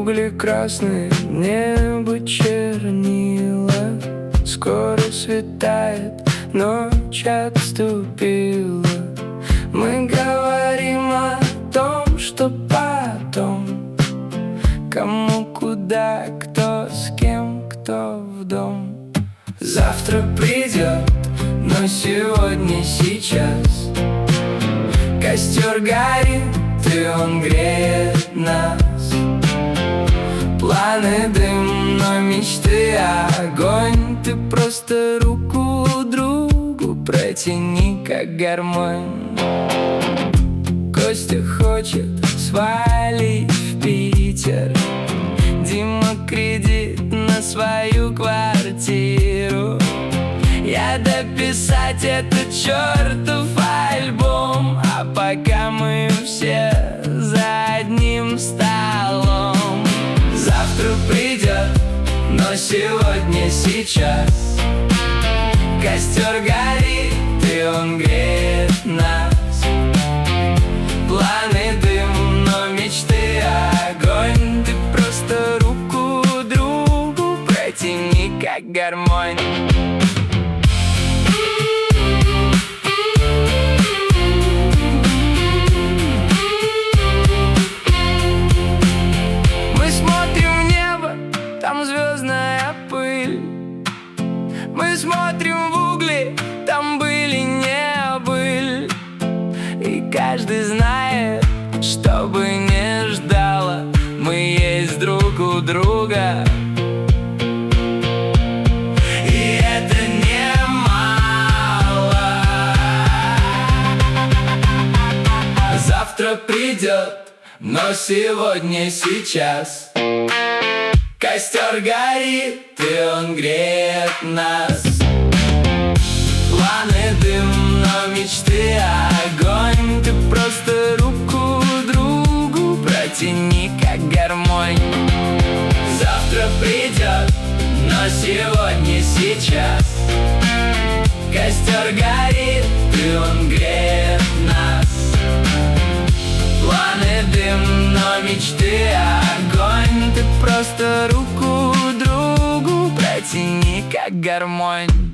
Угли красные, небо чернила. Скоро светает, ночь отступила. Мы говорим о том, что потом, кому куда, кто с кем, кто в дом. Завтра придет, но сегодня сейчас. Костер горит, и он греет нас. Планы дым, но мечты огонь. Ты просто руку другу протяни, как гармонь. Костя хочет свалить в Питер. Дима кредит на свою квартиру. Я дописать этот чертов альбом, а пока мы все за одним столом. Завтра придет, но сегодня сейчас. Костер горит, и он греет нас. Планы дым, но мечты огонь. Ты просто руку другу протяни, как гармонь. Там звездная пыль. Мы смотрим в угли, там были, не быль. И каждый знает, что бы не ждало, мы есть друг у друга. И это немало. Завтра придет, но сегодня сейчас. Костер горит, и он греет нас. Планы дым, но мечты огонь. Ты просто руку другу протяни, как гармонь. Завтра придет, но сегодня сейчас. Костер горит, и он греет нас. Планы дым, но мечты огонь. Ты просто руку другу протяни, как гармонь.